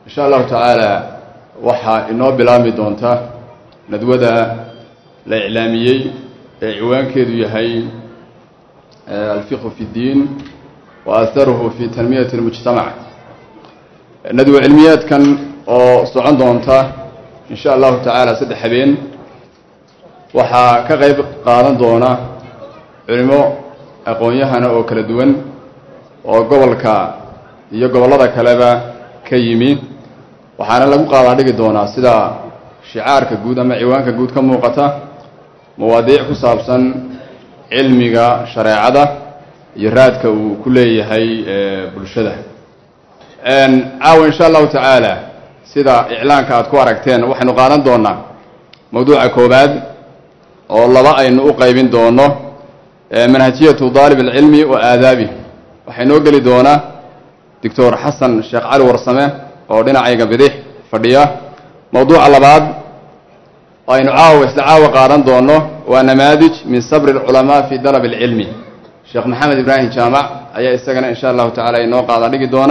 إن شاء الله تعالى وحا إنه بلامي دونتا ندودا الإعلاميي عوان كيدو يهي الفقه في الدين وأثره في تنمية المجتمع. ندوة علميات كان صعون دونتا إن شاء الله تعالى سد حبين وحا كغيب قادن دونا علمو أقويهنا أو كالدوان وقبلك يقبل الله كلابا كيمي وحانا لغو قادن دونا سدا شعارك جود أما عوانك جود كموقته مواضيع خصابا علمك شريعة يرادك وكله هي برشده عاو إن شاء الله تعالى سيدا إعلانك أتكو أركتين وحنو قادن دونا موضوع كوباد والله بقى إنه قايبين دونه منهجية طالب العلم وآدابه وحنو قلي دونا دكتور حسن الشيخ علي ورسمه ودينا عيقا بديح فردية موضوع على بعض وإنه عاو قادن دونه ونماذج من صبر العلماء في طلب العلم الشيخ محمد إبراهيم جامع أي استغنى إن شاء الله تعالى إنه قادن دونه.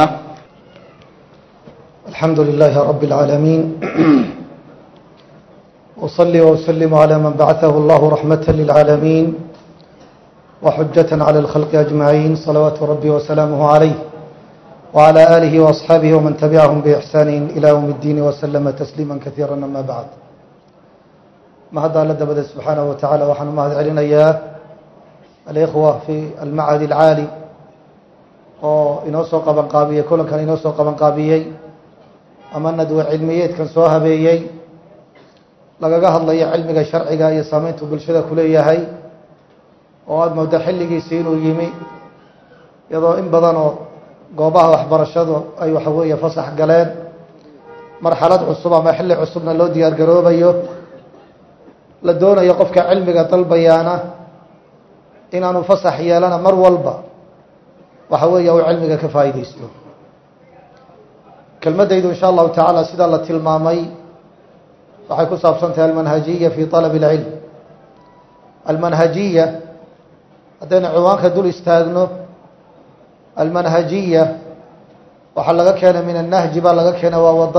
الحمد لله رب العالمين وصلي وسلم على من بعثه الله رحمة للعالمين وحجة على الخلق أجمعين صلوات ربي وسلامه عليه وعلى آله وأصحابه ومن تبعهم بإحسان إلى يوم الدين وسلم تسليما كثيرا أما بعد. ما هذا لدى سبحانه وتعالى وحن ما علينا إياه الإخوة في المعهد العالي وإنوسو قبن قابية كل كان إنوسو قبن قابية أما ندوة علميات كان سواها بيي لقاها الله علمك شرعك يسامنته بالشدة كلية هاي وهذا مودا حلقي سينو يمي يضو إن بدنو قوبها وحبر الشدو أي حوية فصح قلان مرحلة عصبة ما حل عصبنا لو ديار قروب أيو لدونا يقفك علمك طلبيانا إن أنو فصح يالنا مر والبا وحوية وعلمك كفايدة يسلو كلمة إن شاء الله تعالى سيدة الله تلمامي وحيكو صابسنتها المنهجية في طلب العلم. المنهجية هذين عوانك دول استاذنه المنهجية وحلقا كان من النهج بلغا كان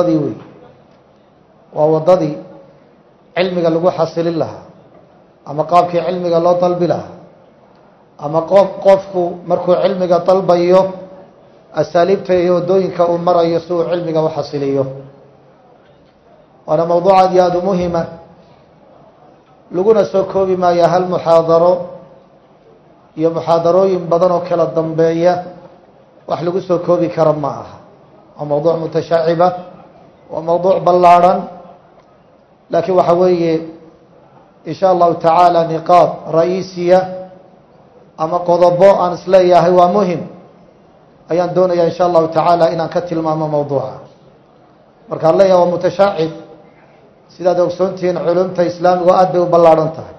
ووضضي علمك اللي حصل لها أما قابك علمك الله طلب لها أما قفك مركو علمك طلب أيه أساليبته يودوينك أمر يسوع علمك وحصليه. وأنا موضوع دياد مهمة لقونا سوكو بما يهل محاضرو يا محاضرو ينبضنو كلا الضنبية وحلقو سوكو بكرم معها وموضوع متشعبة وموضوع بلارا لكن وحوي إن شاء الله تعالى نقاط رئيسية أما قضبو أنسلية هو مهم أيان دوني إن شاء الله تعالى إن أنكتل ماما موضوعا مركا الله هو متشعب سيدا دوكسونتين علومة إسلام وأدب وبلارنتها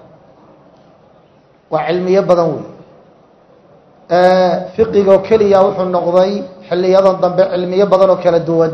وعلمية بدنوي فقه وكلية وحو النقضي حلي يضن ضنبع علمية بدن وكلا الدول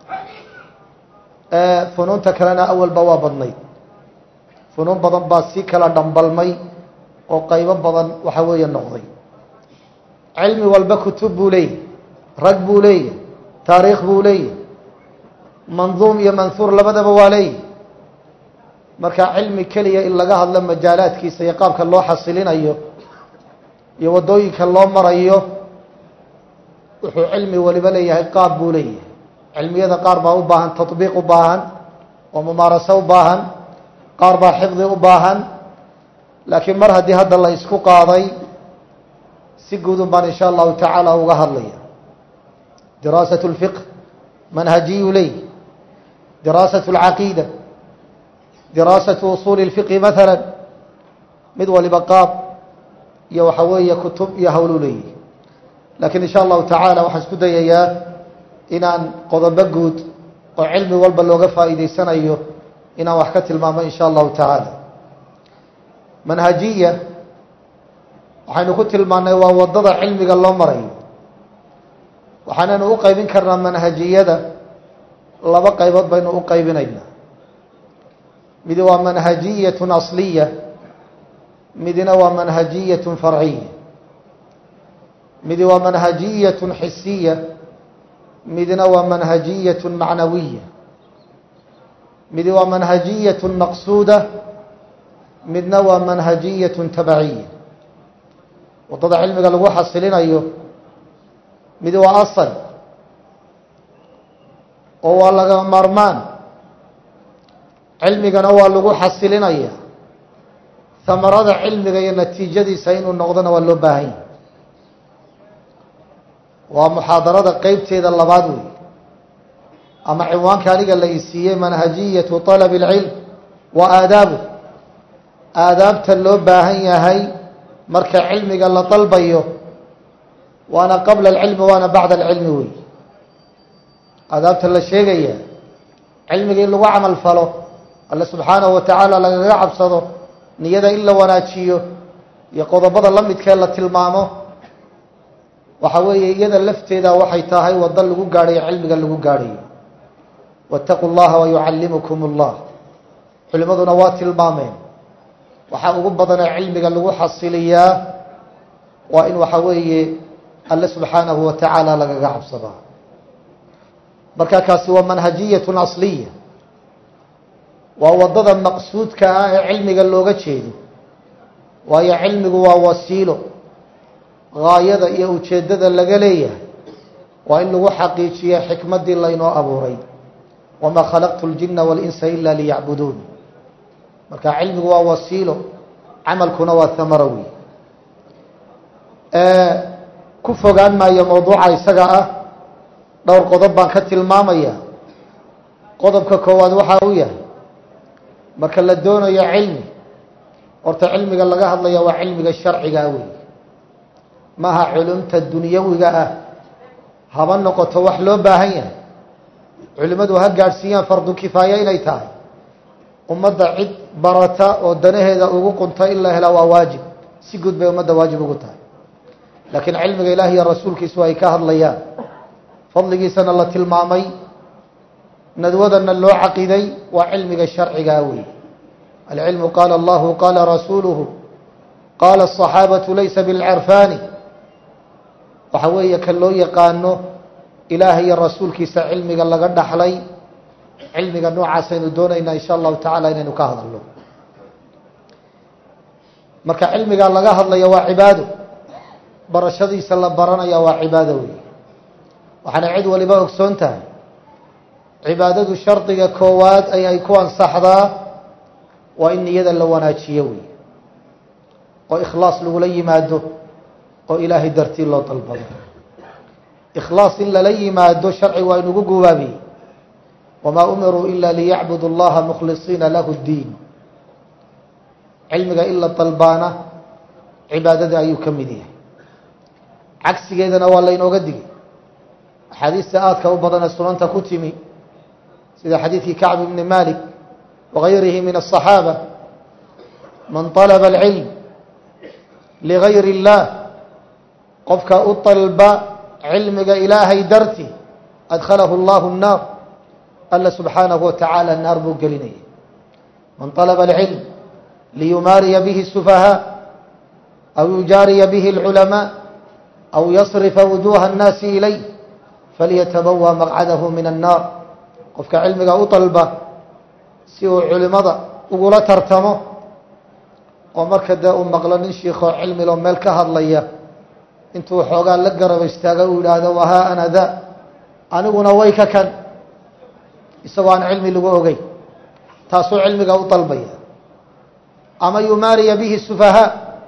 فنون تكلنا أول بوابضني فنون بدن باسي كلا دنبالمي وقيبا بدن وحوية النقضي علمي والبكتب بولي رق بولي تاريخ بولي منظوم يا منثور لبدا بوالي marka cilmi kaliya in laga hadlo majaalaadkiisa iyo qaabka loo xasilinayo iyo wadooyinka loo marayo wuxuu cilmi waliba leeyahay qaab buu leeyahay cilmiyada qaar baa u baahan tatbiiq u baahan oo mumaarasa u baahan qaar baa xifdi u baahan laakiin mar haddii hadda la isku qaaday si guud baan insha Allah ta'ala uga hadlaya دراسة الفقه منهجي لي دراسة العقيدة دراسة أصول الفقه مثلا مدول بقاب يوحوية كتب يهولوا لي لكن إن شاء الله تعالى وحسكد إياه إن قضب بقود وعلمي والبلوغة فائدة سنة إن وحكت الماما إن شاء الله تعالى منهجية وحين كنت الماما ووضض علمي قال الله مرأي وحين أقيبين كرنا منهجية لبا قيبات بين أقيبين أينا مدوا منهجية أصلية مدنا ومنهجية فرعية مدوا منهجية حسية midna waa manhajiyaة macnawiya, mid waa manhajiyaة maqsuuda, midna waa manhajiyaة tabaciya. wadada cilmiga lagu xasilinayo mid waa asal oo waa laga maarmaan, cilmigana waa lagu xasilinaya. hamarada cilmiga iyo natiijadiisa inuu noqdona waa loo baahan yahay. waa muxaadarada qeybteeda labaad wey, ama cinwaanka aniga la isiiyey manhajiyaةu طalab اlcilm wa aadaabu, aadaabta loo baahan yahay marka cilmiga la dalbayo, waana qabla اlcilmi waana bacda اlcilmi wey. aadaabta la sheegaya cilmiga in lagu camal falo, alle subxaanahu wa tacaala lagaga cabsado, niyada in la wanaajiyo, iyo qodobada la midkee la tilmaamo. waxa weeye iyada lafteeda waxay tahay wado lagu gaadhayo cilmiga lagu gaadhayo. waاtaquu اllaha wayucallimukum اllah, culimaduna waa tilmaameen waxaa ugu badanee cilmiga lagu xasiliyaa waa in waxa weeye alle subxaanahu wa tacaala lagaga cabsadaa. marka kaasi waa manhajiyaة asliya, waa wadada maqsuudka ah ee cilmiga looga jeedo. waayo cilmigu waa wasiilo, gaayada iyo ujeeddada laga leeyahay waa in lagu xaqiijiyo xikmaddii laynoo abuuray, wamaa khalaqtu اljina waاlinsa ila liyacbuduun. marka cilmigu waa wasiilo, camalkuna waa hamaro wey. ku fogaan maayo mawduuca isaga ah, dhowr qodob baan ka tilmaamaya. qodobka koowaad waxa uu yahay, marka la doonayo cilmi, horta cilmiga laga hadlaya waa cilmiga sharciga wey, maaha culumta dunyawiga ah. haba noqoto wax loo baahan yahay, culimmadu ha gaadhsiiyaan fardu kifaaya inay tahay. ummadda cid barata oo danaheeda ugu qunta in la helaa waa waajib, si guud bay ummadda waajib ugu tahay. laakiin cilmiga ilaah iyo rasuulkiisu ay ka hadlayaan, fadligiisana la tilmaamay, nadwadana loo caqiday, waa cilmiga sharcigaa wey. alcilmu qaala allahu qaala rasuuluhu qaala aلصaxaabatu laysa bilcarfaani. waxa weeye kan loo yaqaano ilaah iyo rasuulkiisa cilmiga laga dhaxlay. cilmiga noocaasaynu doonaynaa insha allahu tacaala inaynu ka hadalno. marka cilmiga laga hadlaya waa cibaado, barashadiisa la baranaya waa cibaado wey. waxaana cid waliba ogsoon tahay cibaadadu shardiga koowaad ay ku ansaxdaa waa in niyada la wanaajiyo wey, oo ikhlaas lagula yimaado, oo ilaahay dartii loo dalbado. ikhlaas in lala yimaado sharcigu waa inugu gubaabiyey, wamaa umiruu ila liyacbudu اllaha mukhlisiina lahu اddiin. cilmiga in la dalbaana cibaadada ayuu ka mid yahay. cagsigeedana waa laynooga digay. axaadiista aadka u badane sunanta ku timi, sida xadiidkii kacb ibni malik wagayrihi min الصaxaaba, man طalaba اlcilm ligayr اllah, qofka u dalba cilmiga ilaahay darti, adkhalahu اllahu الnaar, alla subxaanahu wa tacaala naar buu gelinaya. man طalaba اlcilm liyumaariya bihi الsufahaa aw yujaariya bihi اlculamaa aw yasrifa wujuuha الnaasi ilayh falyatabawa maqcadahu min الnaar. qofka cilmiga u dalba si uu culimada ugula tartamo, oo marka dee uu maqlo nin shiikoo cilmilo meel ka hadlaya, intuu xoogaa la garab istaaga uu yidhaahdo wahaa ana da, aniguna way ka kan, isagoo aan cilmi lagu ogey, taasuu cilmiga u dalbaya. ama yumaariya bihi sufahaa,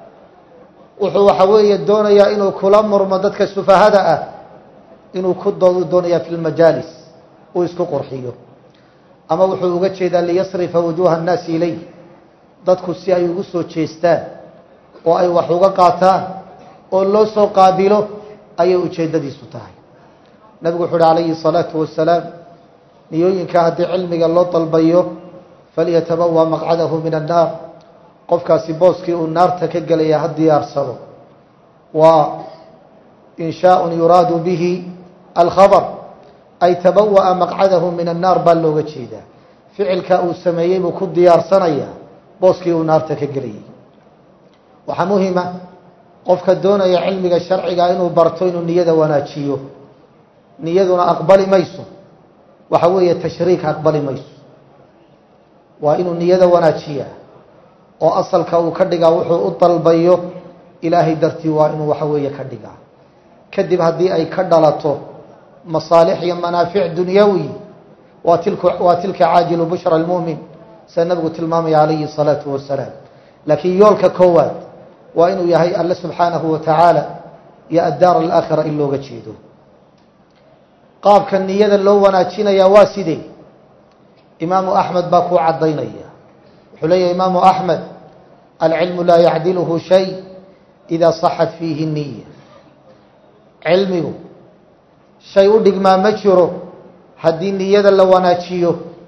wuxuu waxa weeye doonayaa inuu kula murmo dadka sufahada ah, inuu ku doonaya fi lmajaalis, uu isku qurxiyo. ama wuxuu uga jeedaa liyasrifa wujuuha الnaasi ilayh, dadku si ay ugu soo jeestaan oo ay wax uga qaataan oo loo soo qaabilo ayay ujeeddadiisu tahay. nabigu wuxu uhi calayhi الصalaaةu wasalaam, niyooyinka haddii cilmiga loo dalbayo, falyatabawa maqcadahu min الnaar, qofkaasi booskii uu naarta ka gelaya ha diyaarsado. waa inshaaء yuraadu bihi alkhabr, ay tabawa'a maqcadahu min الnaar baa looga jeedaa. ficilka uu sameeyey buu ku diyaarsanaya booskii uu naarta ka gelayay. waxaa muhima qofka doonaya cilmiga sharciga inuu barto inuu niyada wanaajiyo, niyaduna aqbali mayso waxa weeye tashriik aqbali mayso waa inuu niyada wanaajiyaa oo asalka uu ka dhigaa wuxuu u dalbayo ilaahay dartii waa inuu waxa weeye ka dhigaa kadib haddii ay ka dhalato masaalix iyo manaafic dunyawi waa tilka caajilu bushra almu'min sida nabigu tilmaamaya calayhi salaatu wasalaam laakiin yoolka koowaad waa inuu yahay alle subxaanahu wa tacaala iyo addaar alaakhira in looga jeedo qaabka niyada loo wanaajinayaa waa sidee imaamu axmed baa kuu caddaynaya wuxuu leeyahay imaamu axmed alcilmu laa yacdiluhu shay idaa saxat fiihi niya cilmigu shay u dhigmaa ma jiro haddii niyada la wanaajiyo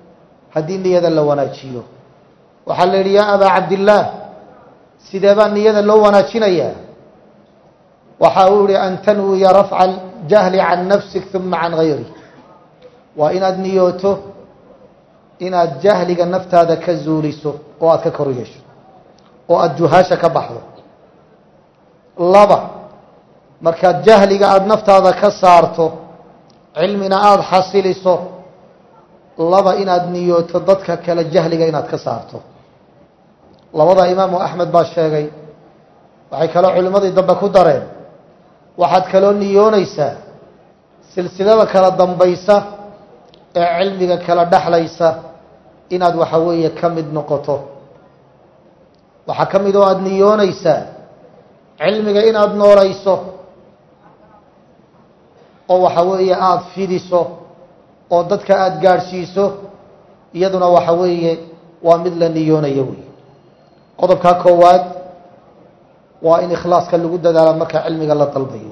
waxaa la yidhi yaa abaa cabdillaah sidee baa niyada loo wanaajinayaa waxa uu yihi an tanwiya rafca aljahli can nafsik uma can gayri waa inaad niyooto inaad jahliga naftaada ka zuuliso oo aad ka kor yeesho oo aada juhaasha ka baxdo laba markaad jahliga aada naftaada ka saarto cilmina aada xasiliso laba inaad niyooto dadka kale jahliga inaad ka saarto labada imaamu axmed baa sheegay waxay kaloo culimmadii dambe ku dareen waxaad kaloo niyoonaysaa silsilada kala dambaysa ee cilmiga kala dhexlaysa inaad waxa weeye ka mid noqoto waxaa ka mid oo aada niyoonaysaa cilmiga inaad noolayso oo waxa weeye aada fidiso oo dadka aada gaadhsiiso iyaduna waxa weeye waa mid la niyoonayo wey qodobkaa koowaad waa in ikhlaaska lagu dadaalo marka cilmiga la dalbayo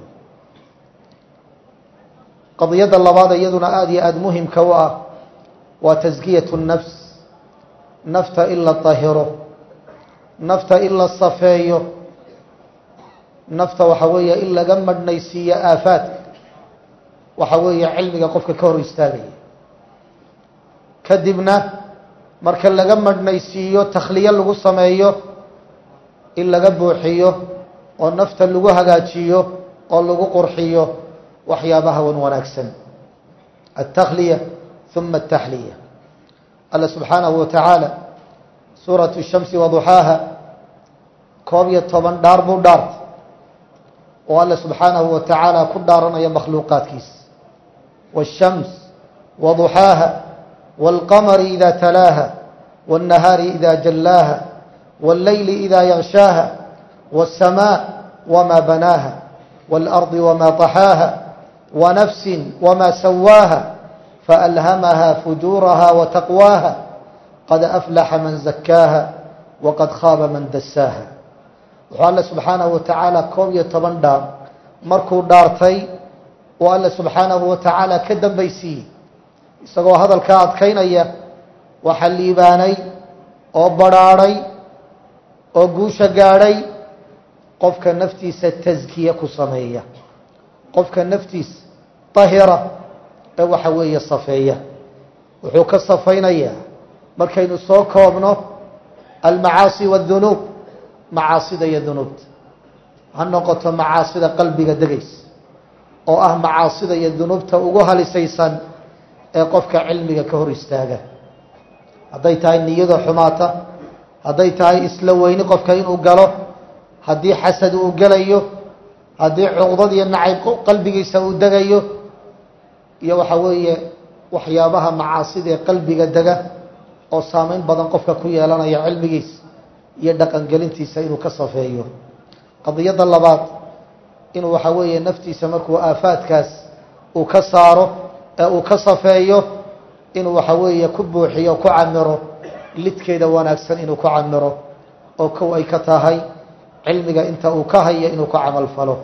qadiyadda labaad iyaduna aada iyo aada muhimka u ah waa taskiyatu nafs nafta in la tahiro nafta in la safeeyo nafta waxa weeye in laga madhnaysiiyo aafaadka waxa weeye cilmiga qofka ka hor istaagaya kadibna marka laga madhnaysiiyo takhliyo lagu sameeyo in laga buuxiyo oo nafta lagu hagaajiyo oo lagu qurxiyo waxyaabaha wan wanaagsan altakhliya uma altaxliya alla subxaanahu wa tacaala suuratu shamsi waduxaaha 11 dhaar buu dhaartay oo alla subxaanahu wa tacaala ku dhaaranaya makhluuqaadkiisa waالshams waduxaaha wاlqamari ida talaaha wاnnahaari ida jallaaha wاllayli ida yaغshaaha wالsamaaء wma banaaha wاlardi wma طaxaaha wanafsi wma sawaaha faalhamaha fujuuraha wataqwaaha qad aflaxa man zakaaha waqad khaaba man dasaaha wuxuu alle subxaanahu wa tacaala 11 dhaar markuu dhaartay oo alle subxaanahu wa tacaala ka dambaysiiyey isagoo hadalka adkaynaya waxa liibaanay oo badhaadhay oo guusha gaadhay qofka naftiisa taskiye ku sameeya qofka naftiisa tahira ee waxa weeye safeeya wuxuu ka safaynayaa markaynu soo koobno almacaasi waاdunuub macaasida iyo dunuubta ha noqoto macaasida qalbiga degaysa oo ah macaasida iyo dunuubta ugu halisaysan ee qofka cilmiga ka hor istaaga hadday tahay niyada xumaata hadday tahay isla weyni qofka inuu galo haddii xasad uu gelayo haddii cuqdad iyo nacayb qalbigiisa uu degayo iyo waxa weeye waxyaabaha macaasida ee qalbiga dega oo saameyn badan qofka ku yeelanaya cilmigiisa iyo dhaqangelintiisa inuu ka safeeyo qadiyadda labaad inuu waxa weeye naftiisa markuu aafaadkaas uu ka saaro ee uu ka safeeyo inuu waxa weeye ku buuxiyo ku camiro lidkeeda wanaagsan inuu ku camiro oo kow ay ka tahay cilmiga inta uu ka hayo inuu ku camal falo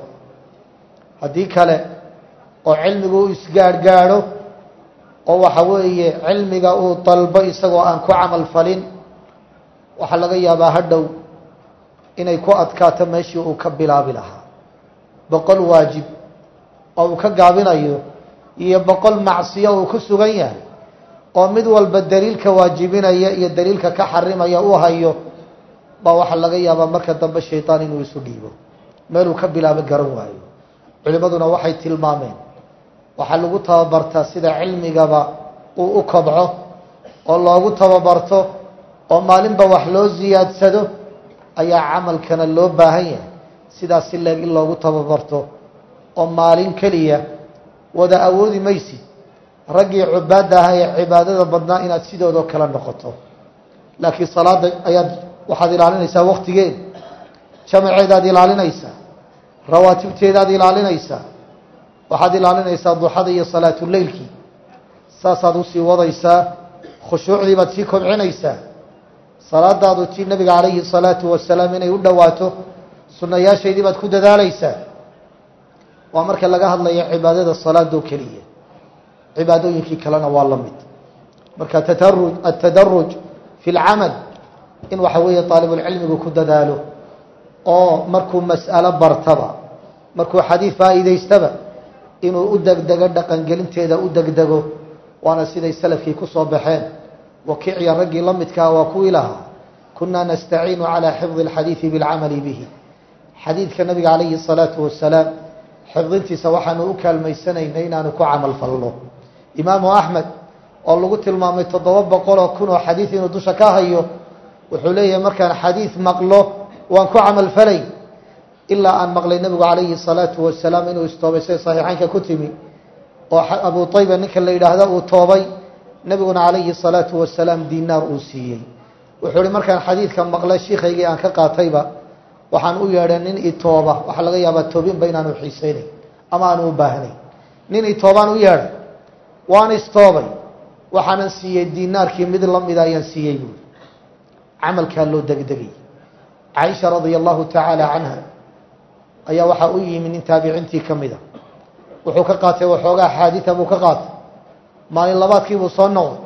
haddii kale oo cilmigu uu isgaadhgaadho oo waxa weeye cilmiga uu dalbo isagoo aan ku camal falin waxaa laga yaabaa hadhow inay ku adkaato meeshii uu ka bilaabi lahaa 100 waajib oo uu ka gaabinayo iyo 100 macsiyo uu ku sugan yahay oo mid walba daliilka waajibinaya iyo daliilka ka xarimaya uu hayo baa waxaa laga yaabaa marka dambe shaytaan inuu isu dhiibo meeluu ka bilaabo garan waayo culimaduna waxay tilmaameen waxaa lagu tababartaa sida cilmigaba uu u kobco oo loogu tababarto oo maalinba wax loo ziyaadsado ayaa camalkana loo baahan yahay sidaas si leeg in loogu tababarto oo maalin keliya wada awoodi maysid raggii cubaadda ahaa ee cibaadada badnaa inaad sidoodoo kale noqoto laakiin salaada ayaad waxaad ilaalinaysaa waqtigeeda jamaceedaad ilaalinaysaa rawaatibteedaad ilaalinaysaa waxaad ilaalinaysaa duxada iyo salaatuleylkii saasaad usii wadaysaa khushuucdii baad sii kobcinaysaa salaadaadu tii nabiga calayhi salaatu wasalaam inay u dhowaato sunnayaashaydii baad ku dadaalaysaa waa marka laga hadlayo cibaadada salaadoo keliya cibaadooyinkii kalena waa la mid marka atadaruj fi lcamal in waxa weeye aalibulcilmigu ku dadaalo oo markuu mas'alo bartaba markuu xadiid faa'iidaystaba inuu u degdego dhaqangelinteeda u degdego waana siday salafkii ku soo baxeen wakiciya raggii la midkaa waa kuwii lahaa kunaa nastaciinu calaa xifdi alxadiidi bilcamali bihi xadiidka nabiga calayhi salaatu wasalaam xifdintiisa waxaanu u kaalmaysanaynay inaanu ku camal falno imaamu axmed oo lagu tilmaamay 700,000 oo xadiid inuu dusha ka hayo wuxuu leeyahay markaan xadiid maqlo waan ku camal falay ilaa aan maqlay nabigu calayhi salaatu wasalaam inuu istoobay say saxiixaynka ku timi oo abu tayba ninka la yidhaahdo uu toobay nabiguna calayhi salaatu wasalaam diinaar uu siiyey wuxuu ihi markaan xadiidka maqlay shiikaygii aan ka qaatayba waxaan u yeedhay nin itooba waxaa laga yaabaa toobinba inaanu xiisaynayn ama aanu u baahnayn nin itoobaan u yeedhay waan istoobay waxaanan siiyey diinaarkii mid la mida ayaan siiyey buuri camalkaa loo degdegay caaisha radia allahu tacaala canha ayaa waxaa u yimi nin taabiciintii ka mida wuxuu ka qaatay waxoogaa axaadiida buu ka qaatay maalin labaadkii buu soo noqday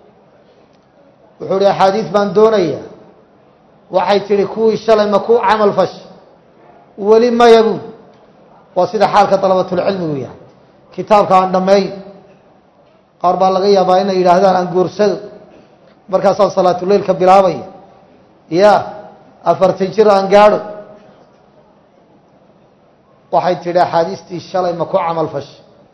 wuxuu ihi axaadiid baan doonayaa waxay tidhi kuwii shalay ma ku camal fash weli maya buud waa sida xaalka dalabatulcilmigu yahay kitaabka aan dhammeey qaar baa laga yaabaa inay yidhaahdaan aan guursado markaasaan salaatuleylka bilaabaya ya 40 jir aan gaadho waxay tidhi axaadiistii shalay ma ku camal fash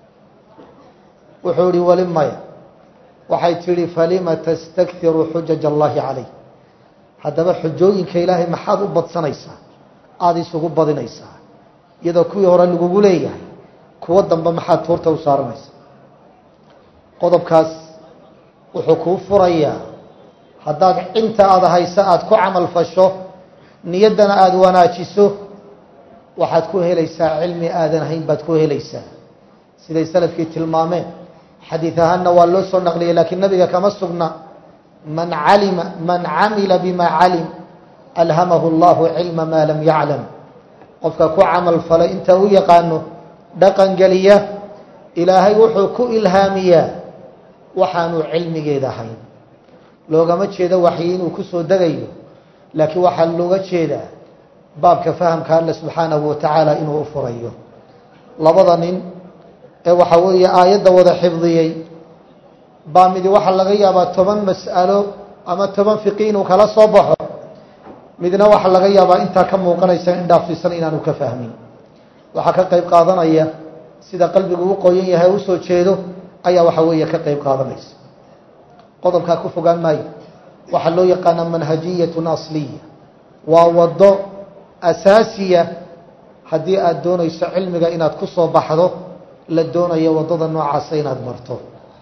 wuxuu ihi weli maya waxay tidhi falima tastakhiru xujaja allahi calayh haddaba xujooyinka ilaahay maxaad u badsanaysaa aada isugu badinaysaa iyadoo kuwii hore lagugu leeyahay kuwo dambe maxaad tuurta u saaranaysaa qodobkaas wuxuu kuu furayaa haddaad inta aada hayso aada ku camal fasho niyaddana aada wanaajiso waxaad ku helaysaa cilmi aadan hayn baad ku helaysaa siday salafkii tilmaameen xadiid ahaanna waa loo soo naqliyay laakiin nabiga kama sugna man camila bima calim alhamahu allahu cilma maa lam yaclam qofka ku camal falay inta u yaqaano dhaqan geliya ilaahay wuxuu ku ilhaamiyaa waxaanu cilmigeeda ahayn loogama jeedo waxyi inuu ku soo degayo laakiin waxaa looga jeedaa baabka fahamka alle subxaanahu wa tacaala inuu u furayo labada nin ee waxa weeye aayadda wada xifdiyey baa midi waxaa laga yaabaa 10 mas'alo ama 10 fiqi inuu kala soo baxo midna waxaa laga yaabaa intaa ka muuqanaysa in dhaafsiisan inaanu ka fahmin waxaa ka qayb qaadanaya sida qalbigu u qoyan yahay u soo jeedo ayaa waxa weeye ka qayb qaadanaysa qodobkaa ku fogaan maayo waxaa loo yaqaanaa manhajiyatun asliya waa waddo asaasiya haddii aada doonayso cilmiga inaad ku soo baxdo la doonayo waddada noocaasa inaad marto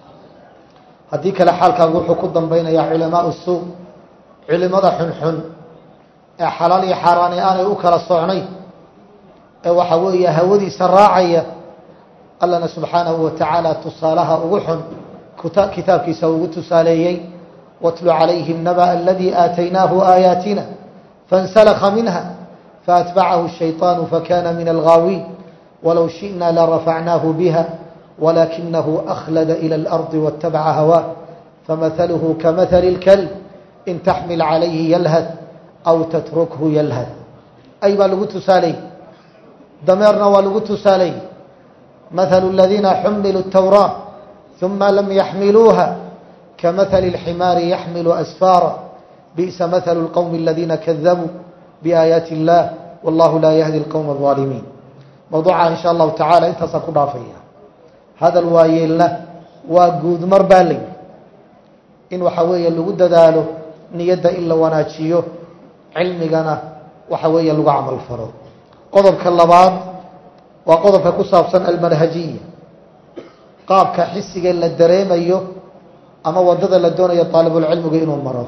haddii kale xaalkaagu wuxuu ku dambaynayaa culamaau suu culimada xunxun ee xalaal iyo xaaraani aanay u kala socnayn ee waxa weeye hawadiisa raacaya allana subxaanahu wa tacaala tusaalaha ugu xun kitaabkiisa ugu tusaaleeyey watlu calayhim naba'a aladii aataynaahu aayaatina fansalakha minha faatbacahu الshayطaanu fakana min alghaawiin walow shiئna larafacnaahu biha walakinahu akhlada ilى اlarضi waاtabaca hawaa famahaluhu kamahali اlkalb in taxmil calayhi yalhad aw tatrukhu yalhad ay baa lagu tusaalay dameerna waa lagu tusaalay مثل الذين حملوا التوراة ثم لم يحملوها كمثل الحمار يحمل أسفارا بئس مثل القوم الذين كذبوا بآيات الله والله لا يهدي القوم الظالمين موضوعها إن شاء الله تعالى انت سأقول فيها hadal waayeelna waa guud mar baa la yidhi in waxa weeye lagu dadaalo niyadda in la wanaajiyo cilmigana waxa weeye lagu camal falo qodobka labaad waa qodobka ku saabsan almanhajiya qaabka xisiga la dareemayo ama wadada la doonayo طaalibulcilmigu inuu maro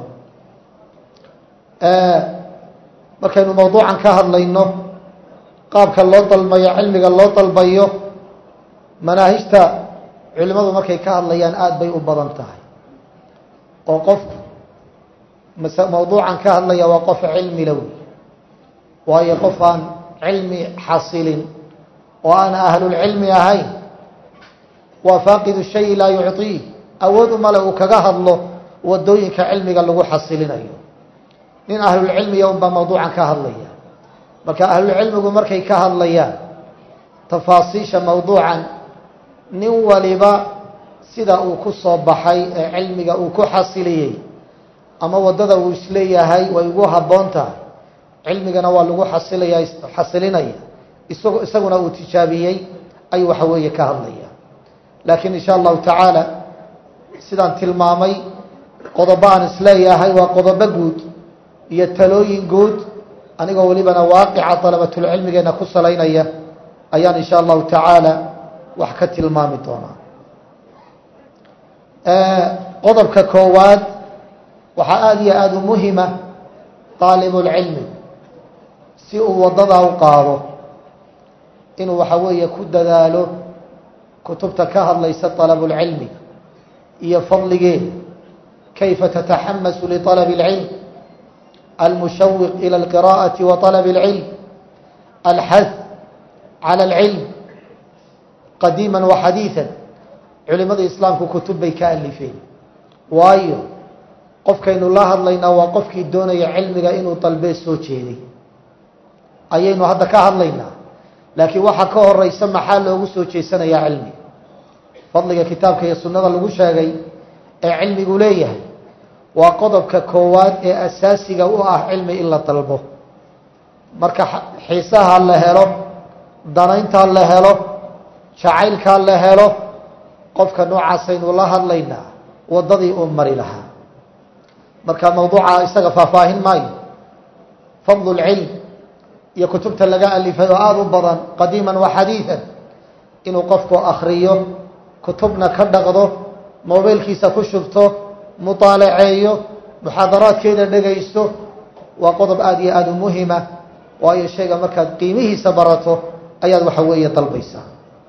markaynu mawduucan ka hadlayno qaabka loo dalmayo cilmiga loo dalbayo manaahijta culimadu markay ka hadlayaan aad bay u badan tahay oo qofku mawduucan ka hadlaya waa qof cilmi la wey waayo qof aan cilmi xasilin oo aan ahlulcilmi ahayn waa faaqidu shay laa yucطiih awood umale uu kaga hadlo wadooyinka cilmiga lagu xasilinayo nin ahlulcilmiya unbaa mawduucan ka hadlaya marka ahlulcilmigu markay ka hadlayaan tafaasiisha mawduucan nin waliba sida uu ku soo baxay ee cilmiga uu ku xasiliyey ama wadada uu isleeyahay way ugu habboon tahay cilmigana waa lagu xasilinaya isaguna uu tijaabiyey ayuu waxa weeye ka hadlaya laakiin insha allahu tacaala sidaan tilmaamay qodobo aan isleeyahay waa qodobo guud iyo talooyin guud anigoo welibana waaqica dalabatulcilmigeena ku salaynaya ayaan insha allahu tacaala wax ka tilmaami doonaa qodobka koowaad waxaa aada iyo aada u muhima طaalibulcilmi si uu wadadaa u qaado inuu waxa weeye ku dadaalo kutubta ka hadlaysa طalabulcilmi iyo fadligeeda kayfa tataxamasu liطalabi اlcilm almushawiq ilى اlqira'ati wa طalab اlcilm alxad calى اlcilm qadiima wa xadiiثa culimada islaamku kutub bay ka alifeen waayo qofkaynu la hadlaynaa waa qofkii doonaya cilmiga inuu dalbee soo jeeday ayaynu hadda ka hadlaynaa laakiin waxaa ka horeysa maxaa loogu soo jeesanayaa cilmiga fadliga kitaabka iyo sunnada lagu sheegay ee cilmigu leeyahay waa qodobka koowaad ee asaasiga u ah cilmi in la dalbo marka xiisaha la helo danaynta la helo jacaylka la helo qofka noocaasaynu la hadlaynaa wadadii uu mari lahaa marka mawduuca isaga faahfaahin maayo fadlu lcilm iyo kutubta laga alifay oo aada u badan qadiiman wa xadiiثan inuu qofku akriyo kutubna ka dhaqdo mobilkiisa ku shubto muطaalaceeyo muxaadaraadkeeda dhegaysto waa qodob aada iyo aada u muhima waayo shayga markaad qiimihiisa barato ayaad waxa weeye dalbaysaa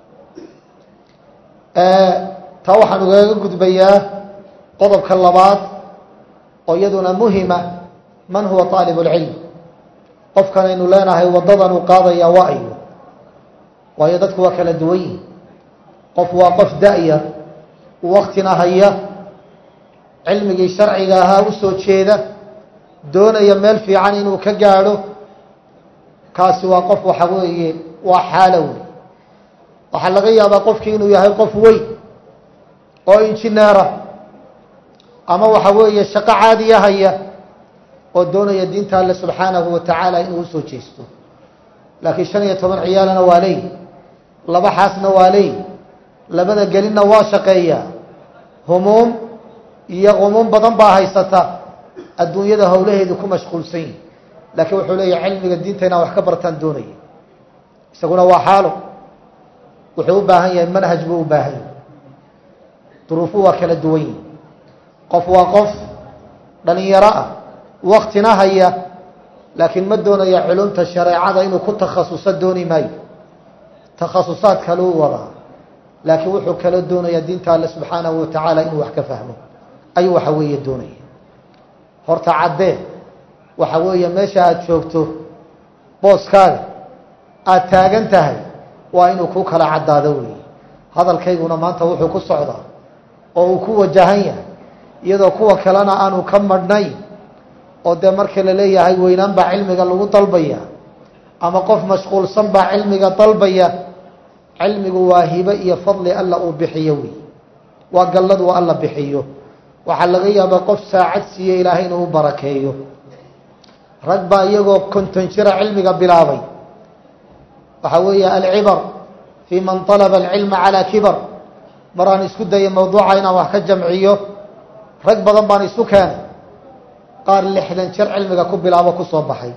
taa waxaan ugaga gudbayaa qodobka labaad oo iyaduna muhima man huwa طaalib اlcilm qofkanaynu leenahay wadadan uu qaadaya waa ayo waayo dadku waa kala duwan yihin qof waa qof da-ya waktina haya cilmigii sharciga ahaa u soo jeeda doonaya meel fiican inuu ka gaadho kaasi waa qof waxa weeye waa xaalo wey waxaa laga yaabaa qofkii inuu yahay qof weyn oo injineera ama waxa weeye shaqo caadiya haya oo doonaya diinta alle subxaanahu wa tacaala inuu usoo jeesto laakiin 15 ciyaalana waa leey laba xaasna waa leey labada gelinna waa shaqeeyaa humuum iyo qumuum badan baa haysata adduunyada howlaheedu ku mashquulsan yihin laakiin wuxuu leeyahay cilmiga diinta inaan wax ka bartaan doonaya isaguna waa xaalo wuxuu u baahan yahay manhaj buu u baahan yahay duruufuhu waa kala duwan yihin qof waa qof dhalinyaro ah waktina haya laakiin ma doonaya culumta shareecada inuu ku takhasuso dooni maayo takhasusaad kaluu wadaa laakiin wuxuu kala doonayaa diinta alle subxaanahu wa tacaala inuu wax ka fahmo ayuu waxa weeye doonaya horta caddee waxa weeye meesha aada joogto booskaaga aada taagan tahay waa inuu ku kala caddaado weeye hadalkayguna maanta wuxuu ku socdaa oo uu ku wajahan yahay iyadoo kuwa kalena aanu ka madhnayn oo dee marka la leeyahay weynaan baa cilmiga lagu dalbaya ama qof mashquulsan baa cilmiga dalbaya cilmigu waa hibe iyo fadli alla uu bixiyo wey waa gallad uu alla bixiyo waxaa laga yaabaa qof saacad siiye ilaahay inuu u barakeeyo rag baa iyagoo 50 jira cilmiga bilaabay waxa weeye alcibar fii man طalaba alcilma calaa kibar maraan isku dayay mawduuca inaan wax ka jamciyo rag badan baan isu keenay qaar 60 jir cilmiga ku bilaabo ku soo baxay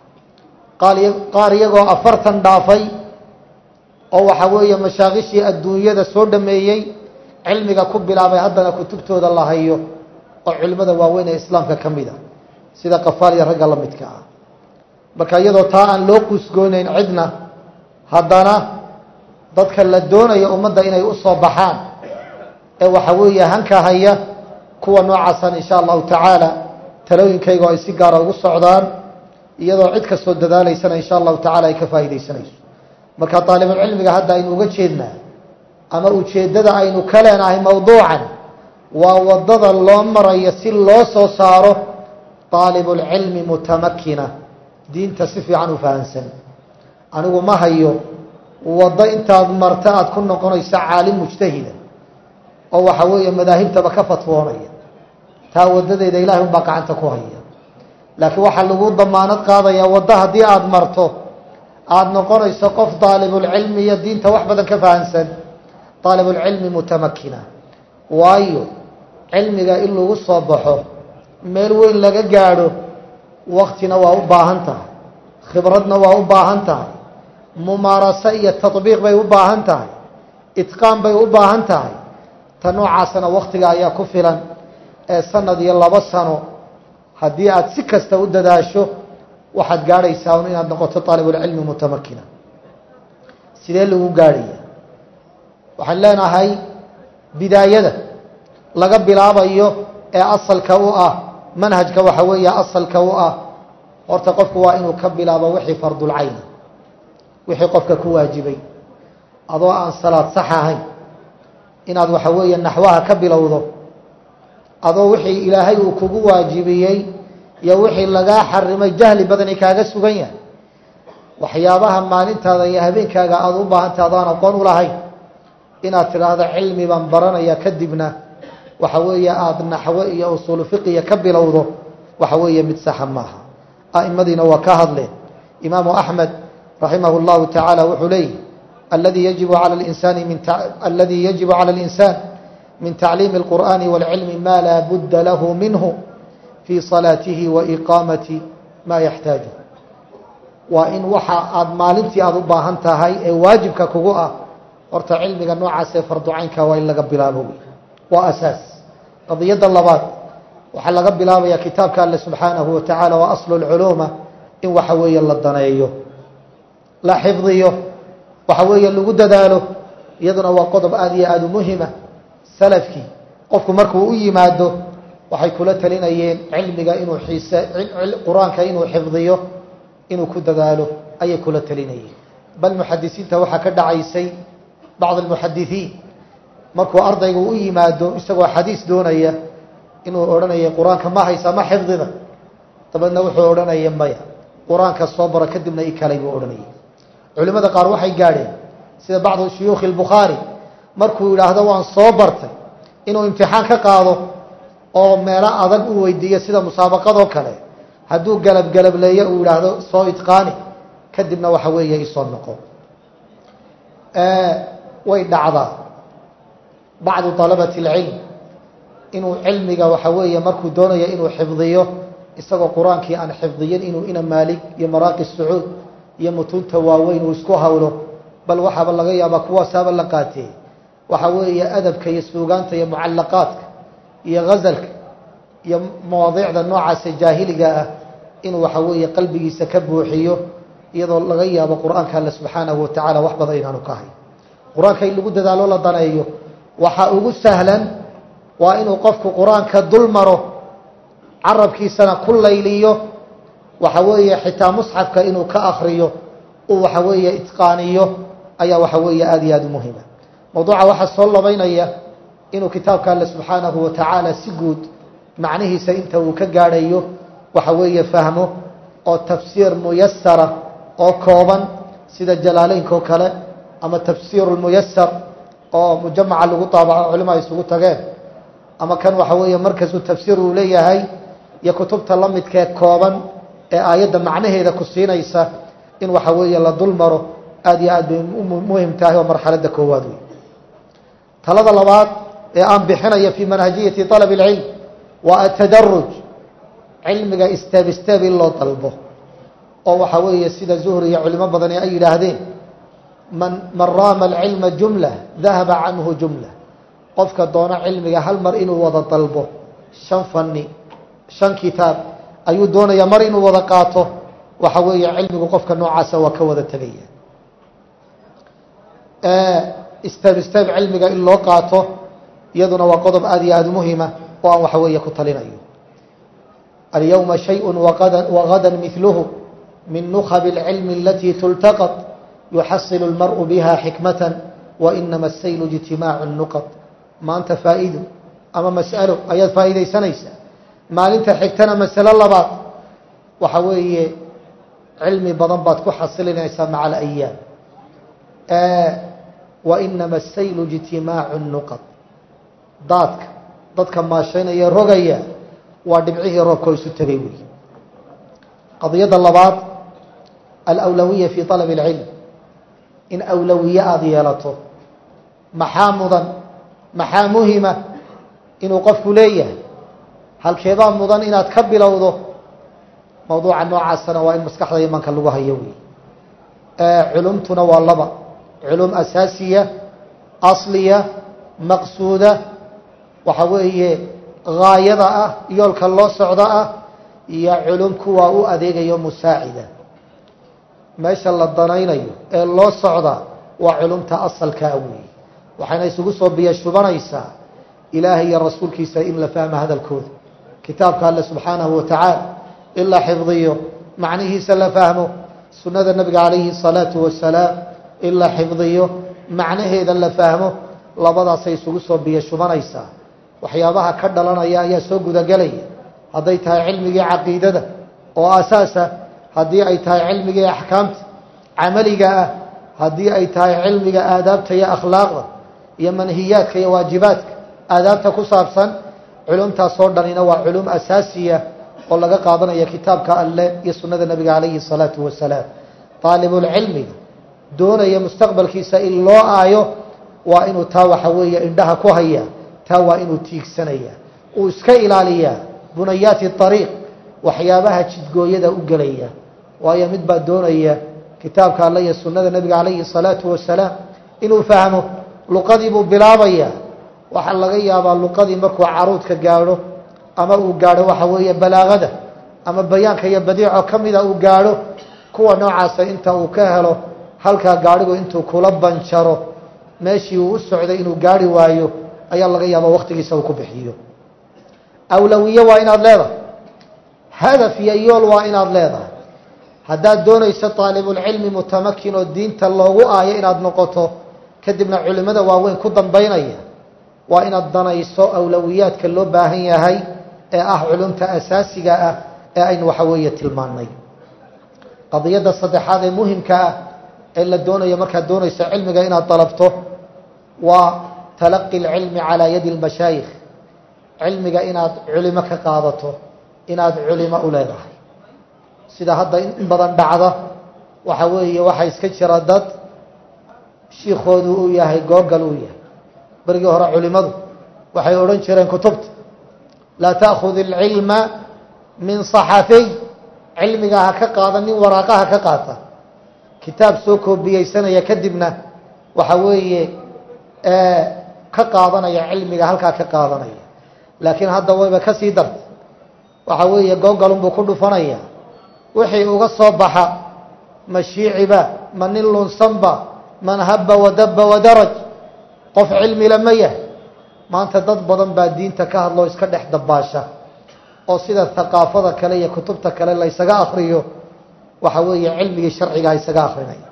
qaar iyagoo 40 dhaafay oo waxa weeye mashaaqishii adduunyada soo dhameeyay cilmiga ku bilaabay haddana kutubtooda la hayo oo culimada waaweyn ee islaamka kamida sida qafaal iyo ragga la midka ah marka iyadoo taa aan loo qusgoonayn cidna haddana dadka la doonayo ummadda inay u soo baxaan ee waxa weeye hanka haya kuwa noocaasan insha allahu tacaala talooyinkayga ay si gaara ugu socdaan iyadoo cid kastoo dadaalaysana insha allahu tacaala ay ka faa'iidaysanayso marka طaalibulcilmiga hadda aynu uga jeednaa ama ujeeddada aynu ka leenahay mawduucan waa waddada loo marayo si loo soo saaro طaalibulcilmi mutamakina diinta si fiican u fahansan anigu ma hayo waddo intaad marta aad ku noqonaysa caalim mujtahida oo waxa weeye madaahibtaba ka fatwoonaya taa wadadeeda ilaahay unbaa gacanta ku haya laakiin waxaa lagu damaanad qaadayaa waddo haddii aada marto aada noqonayso qof daalibulcilmi iyo diinta wax badan ka fahansan daalibulcilmi mutamakina waayo cilmiga in lagu soo baxo meel weyn laga gaadho waktina waa u baahan tahay khibradna waa u baahan tahay mumaaraso iyo taطbiiq bay u baahan tahay itqaan bay u baahan tahay ta noocaasna waktiga ayaa ku filan ee sanad iyo 2 sano haddii aad si kasta u dadaasho waxaad gaadhaysaa inaad noqoto طaalibulcilmi mutamakina sidee lagu gaadhaya waxaan leenahay bidaayada laga bilaabayo ee asalka u ah manhajka waxa weeye asalka u ah horta qofku waa inuu ka bilaabo wixii fardulcayn wixii qofka ku waajibay adoo aan salaad sax ahayn inaad waxa weeye naxwaha ka bilowdo adoo wixii ilaahay uu kugu waajibiyey iyo wixii lagaa xarimay jahli badani kaaga sugan yahay waxyaabaha maalintaada iyo habeenkaaga aada u baahantahay adaan aqoon u lahayn inaad tidhaahdo cilmi baan baranaya kadibna waxa weeye aada naxwo iyo usuulu fiqiya ka bilowdo waxa weeye mid saxa maaha a'imadiina waa ka hadleen imaamu axmed raximah اllahu tacaala wuxuu leeyahy alladii yajibu cala اlinsaan min tacliimi اlqur'ani wاlcilmi ma laa budda lahu minhu fii salaatihi wa iqaamati maa yaxtaaju waa in waxa aada maalintii aada u baahan tahay ee waajibka kugu ah horta cilmiga noocaas ee farducaynka waa in laga bilaabo waa asaas qadiyadda labaad waxaa laga bilaabaya kitaabka alle subxaanahu wa tacaala waa aslu lculuuma in waxa weeye la daneeyo la xifdiyo waxa weeye lagu dadaalo iyaduna waa qodob aada iyo aada u muhima salafkii qofku markuu u yimaado waxay kula talinayeen cilmiga inuu qur-aanka inuu xifdiyo inuu ku dadaalo ayay kula talinayeen bal muxadisiinta waxaa ka dhacaysay bacd almuxadisiin markuu ardaygu u yimaado isagoo xadiis doonaya inuu odhanaya qur-aanka ma haysa ma xifdida dabeedna wuxuu odhanaya maya qur-aanka soo bara kadibna i kalay buu odhanayay culimada qaar waxay gaadheen sida bacdu shuyuukhi albukhaari markuu yidhaahdo waan soo bartay inuu imtixaan ka qaado oo meelo adag u weydiiyo sida musaabaqadoo kale hadduu galabgalableeyo uu yidhaahdo soo itqaani kadibna waxa weeye isoo noqo way dhacdaa bacdu طalabati اlcilm inuu cilmiga waxa weeye markuu doonayo inuu xifdiyo isagoo qur-aankii aan xifdiyin inuu ina maalig iyo maraaqi sacuud iyo mutunta waaweyn uu isku hawlo bal waxaaba laga yaabaa kuwaasaaba la qaatee waxa weeye adabka iyo suugaanta iyo mucalaqaadka iyo gazalka iyo mawaadiicda noocaasa jaahiliga ah inuu waxa weeye qalbigiisa ka buuxiyo iyadoo laga yaabo qur-aanka alle subxaanahu wa tacaala wax badan inaanu ka hay qur-aanka in lagu dadaalo la daneeyo waxa ugu sahlan waa inuu qofku qur-aanka dul maro carabkiisana ku layliyo waxa weeye xitaa musxafka inuu ka akriyo uu waxa weeye itqaaniyo ayaa waxa weeye aada iyo aada u muhima mawduuca waxaa soo labaynaya inuu kitaabka alle subxaanahu wa tacaala si guud macnihiisa inta uu ka gaadhayo waxa weeye fahmo oo tafsiir muyasara oo kooban sida jalaaleynka oo kale ama tafsiir muyasar oo mujamaca lagu taabaco culimo isugu tageen ama kan waxa weeye markasu tafsiir uu leeyahay iyo kutubta la midkee kooban ee aayadda macnaheeda ku siinaysa in waxa weeye la dul maro aada iyo aad bay muhim tahay oo marxaladda koowaad wey talada labaad ee aan bixinaya fii manhajiyati طalab اlcilm waa atadaruj cilmiga istaab istaab in loo dalbo oo waxa weeye sida zuhri iyo culimo badani ay yidhaahdeen man raama alcilma jumla dahaba canhu jumla qofka doona cilmiga hal mar inuu wada dalbo 5 fani 5 kitaab ayuu doonaya mar inuu wada qaato waxa weeye cilmigu qofka noocaasa waa ka wada tegaya istaab istaab cilmiga in loo qaato iyaduna waa qodob aad iyo aad muhiima oo aan waxa weeye ku talinayo alyawma shayء wagada miثluhu min nukhabi اlcilmi alati tultaqط yuxasilu اlmarءu biha xikmata wainama asaylu ijtimaacu nuqad maanta faa'ido ama mas'alo ayaad faa'iidaysanaysaa maalinta xigtana masalo labaad waxa weeye cilmi badan baad ku xasilinaysaa maca alayaam wainama asaylu ijtimaacu nuqad dadka maashaynaya rogaya waa dhibcihii roobka oo isu tegay wey qadiyadda labaad alawlawiya fii طalab اlcilm in awlawiye aada yeelato maxaa mudan maxaa muhima inuu qofku leeyahay halkeebaa mudan inaad ka bilowdo mawduuca noocaasana waa in maskaxda imanka lagu hayo wey culumtuna waa laba culum asaasiya asliya maqsuuda waxa weeye gaayada ah yoolka loo socdo ah iyo culum kuwaa u adeegayo musaacida meesha la danaynayo ee loo socda waa culumta asalkaa weeye waxayna isugu soo biyashubanaysaa ilaahay iyo rasuulkiisa in la fahmo hadalkooda kitaabka alle subxaanahu watacaala in la xifdiyo macnihiisa la fahmo sunnada nebiga calayhi الsalaatu wasalaam in la xifdiyo macnaheeda la fahmo labadaasay isugu soo biyashubanaysaa waxyaabaha ka dhalanaya ayaa soo gudagelaya hadday tahay cilmigii caqiidada oo asaasa haddii ay tahay cilmigii axkaamta camaliga ah haddii ay tahay cilmiga aadaabta iyo akhlaaqda iyo manhiyaadka iyo waajibaadka aadaabta ku saabsan culumtaasoo dhanina waa culum asaasiya oo laga qaadanaya kitaabka alle iyo sunnada nebiga calayhi الsalaatu wasalaam aalibulcilmiga doonaya mustaqbalkiisa in loo aayo waa inuu taa waxa weeye indhaha ku haya taa waa inuu tiigsanaya uu iska ilaaliyaa bunayaati ariiq waxyaabaha jidgooyada u gelaya waayo mid baa doonaya kitaabka alle iyo sunnada nebiga calayhi الsalaatu wasalaam inuu fahmo luqadii buu bilaabaya waxaa laga yaabaa luqadii markuu caruudka gaadho ama uu gaadho waxa weeye balaagada ama bayaanka iyo badiico ka mida uu gaadho kuwa noocaasa inta uu ka helo halkaa gaadhigu intuu kula banjaro meeshii uu u socday inuu gaari waayo ayaa laga yaabaa waktigiisa uu ku bixiyo awlawiye waa inaad leedahay hadaf iyo yool waa inaad leedahay haddaad doonayso aalibulcilmi mutamakin oo diinta loogu aayo inaad noqoto kadibna culimada waaweyn ku dambaynaya waa inaad danayso awlawiyaadka loo baahan yahay ee ah culumta asaasiga ah ee aynu waxa weeye tilmaannay qadiyadda saddexaad ee muhimka ah ee la doonayo markaad doonayso cilmiga inaad dalabto waa talaqi اlcilmi calaa yadi اlmashaayikh cilmiga inaad culimo ka qaadato inaad culimo u leedahay sida hadda in badan dhacda waxa weeye waxaa iska jira dad shiikoodu uu yahay googal uu yahay berigii hore culimadu waxay odhan jireen kutubta laa ta'khud اlcilma min صaxafiy cilmiga ha ka qaada nin waraaqaha ka qaata kitaab soo koobiyeysanaya kadibna waxa weeye ka qaadanaya cilmiga halkaa ka qaadanaya laakiin hadda wayba ka sii dartay waxa weeye googalunbuu ku dhufanaya wixii uga soo baxa ma shiiciba ma nin lunsanba man habba wadabba wadaraj qof cilmi lama yahay maanta dad badan baa diinta ka hadloo iska dhex dabaasha oo sida haqaafada kale iyo kutubta kale la ysaga akriyo waxa weeye cilmigii sharcigaha isaga akrinaya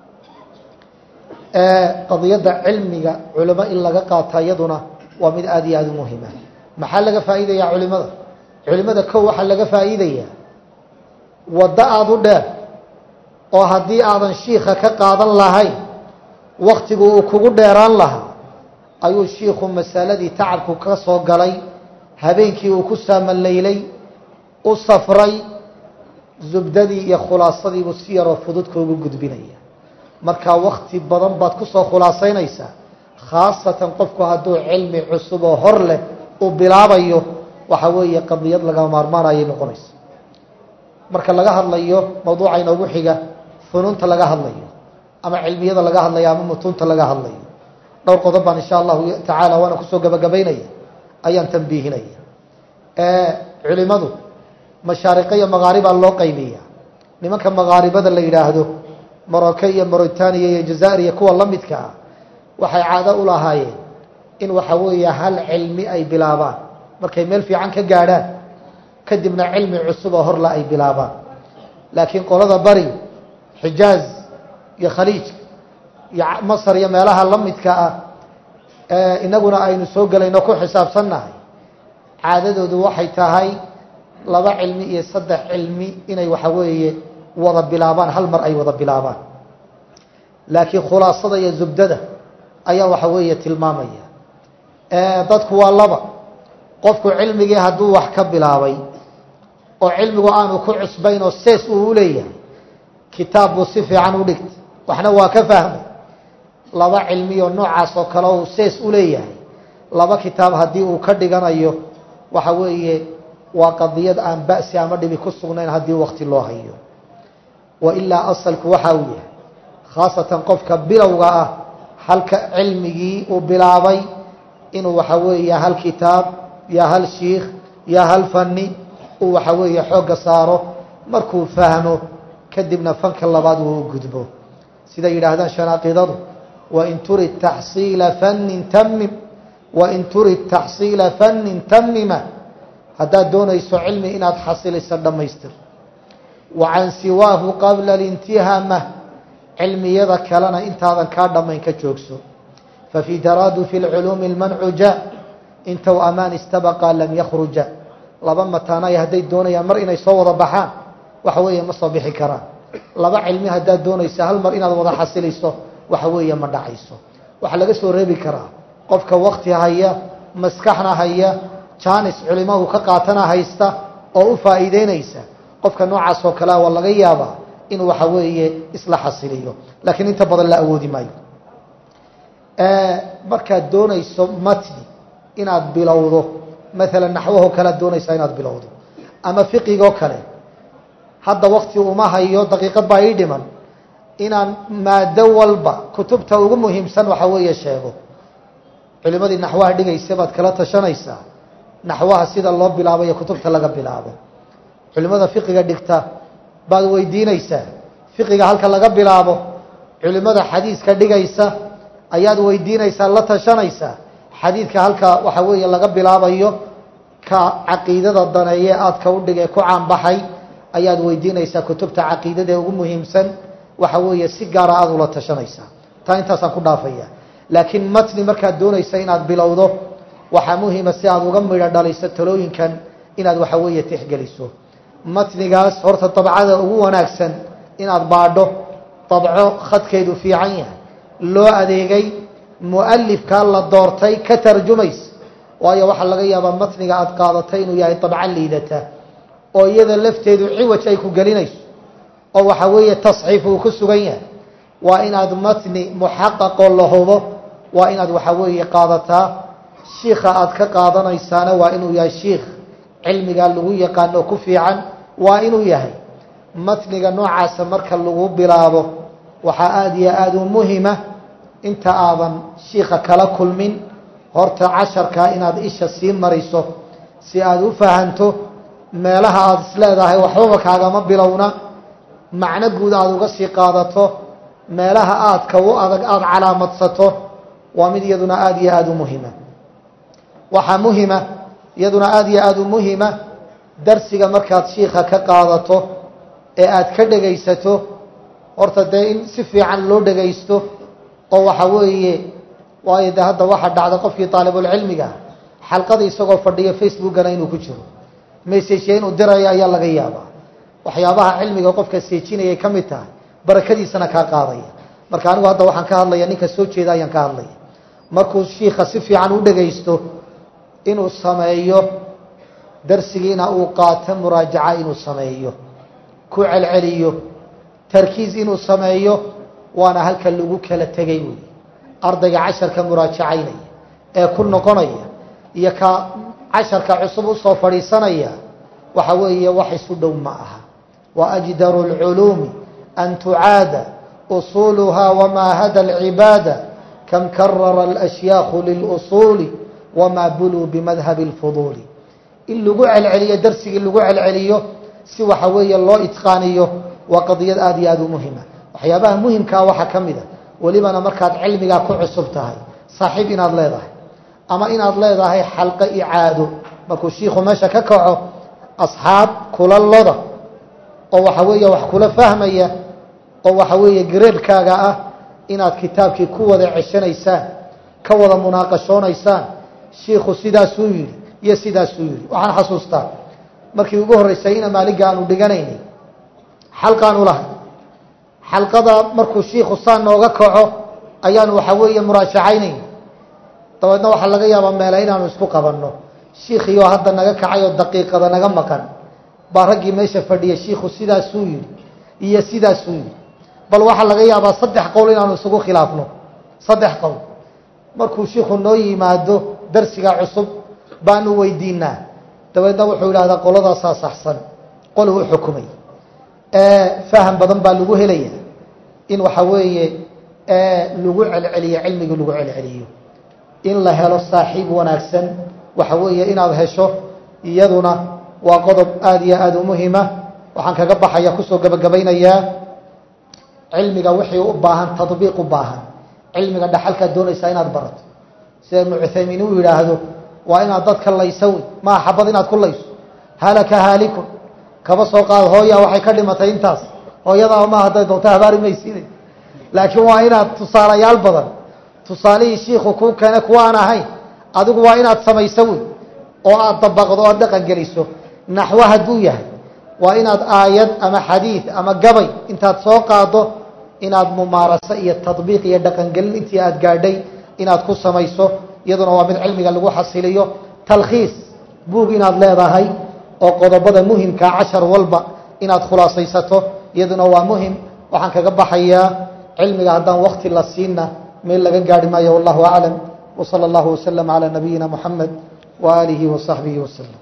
qadiyadda cilmiga culimo in laga qaata iyaduna waa mid aad iyo aad u muhima maxaa laga faa'iidayaa culimada kow waxaa laga faa'iidayaa waddo aada u dheer oo haddii aadan shiikha ka qaadan lahayn waktigu uu kugu dheeraan lahaa ayuu shiikhu masaladii tacabku ka soo galay habeenkii uu ku saamalaylay u safray zubdadii iyo khulaasadiibuu si yaroo fudud kuugu gudbinaya markaa wakti badan baad ku soo khulaasaynaysaa khaasatan qofku hadduu cilmi cusub oo hor leh uu bilaabayo waxa weeye qadiyad laga maarmaanayay noqonaysa. marka laga hadlayo mawduuca inoogu xiga funuunta laga hadlayo ama cilmiyada laga hadlayo ama mutuunta laga hadlayo dhowr qodob baan insha allahu tacaala waana kusoo gabagabaynaya ayaan tanbiihinaya. culimadu mashaariqa iyo maqaaribaa loo qaybiya. nimanka maqaaribada la yidhaahdo Morocco iyo Mauritania iyo Jazaa'ir iyo kuwa la midka ah waxay caado u lahaayeen in waxa weeye hal cilmi ay bilaabaan markay meel fiican ka gaadhaan kadibna cilmi cusub oo hor la ay bilaabaan. laakiin qolada bari Xijaaz iyo Khaliij iyo Masar iyo meelaha la midka ah inaguna aynu soo galayno ku xisaabsannahay caadadoodu waxay tahay laba cilmi iyo saddex cilmi inay waxa weeye wada bilaabaan hal mar ay wada bilaabaan. laakiin khulaasada iyo zubdada ayaa waxa weeye tilmaamaya dadku waa laba. qofku cilmigii hadduu wax ka bilaabay oo cilmigu aanu ku cusbayn oo sees uu leeyahay kitaab buu si fiican u dhigtay waxna waa ka fahmay. laba cilmi oo noocaas oo kale uu sees u leeyahay laba kitaab haddii uu ka dhiganayo waxa weeye waa qadiyad aan ba'si ama dhibi ku sugnayn haddii waqti loo hayo. wa ilaa asalku waxa uu yahay khaasatan qofka bilowga ah halka cilmigii uu bilaabay inuu waxa weeye hal kitaab ya hal shiikh ya hal fanni uu waxa weeye xooga saaro markuu fahmo kadibna fanka labaad uu gudbo. sida yidhaahdaan shanaaqidadu وإن تريد تحصيل فن تمم وإن تريد تحصيل فن تمم هذا دون يسو علمي إن تحصيل السردم يستر وعن سواه قبل الانتهامة علمي يذك لنا انت هذا كارد ما ينكتشوكسو ففي ترادف العلوم المنع جاء انت وأمان استبقى لم يخرج لبما تانا يهدي دون يمر إن يصور بحان وحوية مصبح كرام لبا علمي هذا دون يسهل مر إن هذا حصيل يسو waxa weeye ma dhacayso. waxa laga soo reebi karaa qofka waqti haya maskaxna haya jaanis culimadu ka qaatana haysta oo u faa'iideynaysa qofka noocaas oo kale waa laga yaabaa in waxa weeye isla xasiliyo laakiin inta badan la awoodi maayo. marka doonayso matni inaad bilowdo mesela naxwaha kala doonaysa inaad bilowdo ama fiqiga kale hadda waqti uma hayo daqiiqad baa ii dhiman inaan maado walba kutubta ugu muhiimsan waxa weeye sheego. culimadii naxwaha dhigaysa baad kala tashanaysaa naxwaha sida loo bilaabo kutubta laga bilaabo. culimada fiqiga dhigta baad weydiinaysaa fiqiga halka laga bilaabo. culimada xadiiska dhigaysa ayaad weydiinaysaa la tashanaysaa xadiidka halka waxa weeye laga bilaabayo. ka caqiidada daneeye aad ka u dhigay ku caan baxay ayaad weydiinaysaa kutubta caqiidada ugu muhiimsan waxa weeye si gaar ah ula tashanaysaa. taa intaasaan ku dhaafaya. laakiin matni markaad doonaysa inaad bilowdo waxa muhiim ah si aad uga midho dhaliso talooyinkan inaad waxa weeye tixgeliso. matnigaas horta dabcada ugu wanaagsan inaad baadho dabco khadkeedu fiican yahay loo adeegay muallifka la doortay ka tarjumays waayo waxa laga yaabaa matniga aad qaadatay inuu yahay dabca liidata oo iyada lafteedu ciwaj ay ku gelinayso oo waxa weeye tasxiif uu ku sugan yahay. waa inaad matni muxaqaq oo la hubo waa inaad waxa weeye qaadataa. shiikha aad ka qaadanaysaana waa inuu yahay shiikh cilmiga lagu yaqaano ku fiican waa inuu yahay. matniga noocaas marka lagu bilaabo waxa aad iyo aad u muhiima inta aadan shiikha kala kulmin horta casharka inaad isha sii mariso si aad u fahanto meelaha aad isleedahay waxba kaaga ma bilowna macna guud aad uga sii qaadato meelaha aadka u adag aad calaamadsato waa mid iyaduna aad iyo aad u muhiima. waxaa muhiima iyaduna aad iyo aad u muhiima darsiga markaad shiikha ka qaadato ee aad ka dhagaysato horta dee in si fiican loo dhagaysto oo waxa weeye waayo de hadda waxa dhacda qofkii taalibul cilmiga xalqada isagoo fadhiyo facebookana inuu ku jiro message inuu dirayo ayaa laga yaabaa. waxyaabaha cilmiga qofka seejinayay ka mid tahay barakadiisana ka qaadaya. marka anigu hadda waxaan ka hadlayaa ninka soo jeeda ayaan ka hadlaya markuu shiikha si fiican u dhagaysto inuu sameeyo darsigiina uu qaato muraajaca inuu sameeyo ku celceliyo tarkiis inuu sameeyo waana halka lagu kala tagay ardayga casharka muraajacaynaya ee ku noqonaya iyo ka casharka cusub u soo fadhiisanaya waxa weeye wax isu dhow ma aha waajdaru اlculuumi an tucaada usuuluha wamaa hada اlcibaada kam karara اlashyaakhu lilusuuli wamaa buluu bimadhabi اlfuduuli in lagu celceliyo darsigii lagu celceliyo si waxa weeye loo itqaaniyo waa qadiyad aad iyo aad u muhima waxyaabaha muhimkaa waxaa ka mid a welibana markaad cilmigaa ku cusub tahay saaxiib inaad leedahay ama inaad leedahay xalqo icaado markuu shiikhu meesha ka kaco asxaab kula loda oo waxa weeye wax kula fahmaya oo waxa weeye gareebkaaga ah inaad kitaabkii ku wada ceshanaysaan ka wada munaaqashoonaysaan shiikhu sidaasuu yidhi iyo sidaasuu yidhi waxaan xasuustaa markii ugu horreysay ina maaliga aanu dhiganaynay xalqaanu lahay xalqada markuu shiikhu saa nooga kaco ayaanu waxa weeye muraajacaynayna dabeedna waxaa laga yaabaa meela inaanu isku qabanno shiikhiioo hadda naga kacay oo daqiiqada naga maqan baa raggii meesha fadhiya shiikhu sidaasuu yidhi iyo sidaasuu yidhi bal waxaa laga yaabaa 3 qowl inaanu isugu khilaafno 3 qowl markuu shiikhu noo yimaado darsiga cusub baanu weydiinaa dabeedna wuxuu yidhahdaa qoladaasaa saxsan qol uu xukumay faham badan baa lagu helaya in waxa weeye lagu celceliyo cilmigii lagu celceliyo in la helo saaxiib wanaagsan waxa weeye inaad hesho iyaduna waa qodob aad iyo aad u muhiima waxaan kaga baxaya kusoo gabagabaynayaa cilmiga wixii u baahan tadbiiq u baahan cilmiga dhaxalkaad doonaysaa inaad barato sida ibnu cuthaymiin uu yidhaahdo waa inaad dadka laysawi maa xabad inaad ku layso halaka haalikun kaba soo qaad hooya waxay ka dhimatay intaas hooyadaa ma hadday doonto habaari maysiinay laakiin waa inaad tusaalayaal badan tusaalihii shiikhu kuu keene kuwa aan ahayn adigu waa inaad samayso wey oo aad dabaqdo o aad dhaqan geliso naxwo hadduu yahay waa inaad aayad ama xadiid ama gabay intaad soo qaado inaad mumaaraso iyo tadbiiq iyo dhaqangelin intii aad gaadhay inaad ku samayso iyaduna waa mid cilmiga lagu xasiliyo talkhiis buug inaad leedahay oo qodobada muhimka cashar walba inaad khulaasaysato iyaduna waa muhim waxaan kaga baxayaa cilmiga haddaan wakti la siinna meel laga gaari maayo wallahu aclam وصلى الله وسلم على نبينا محمد وآله وصحبه وسلم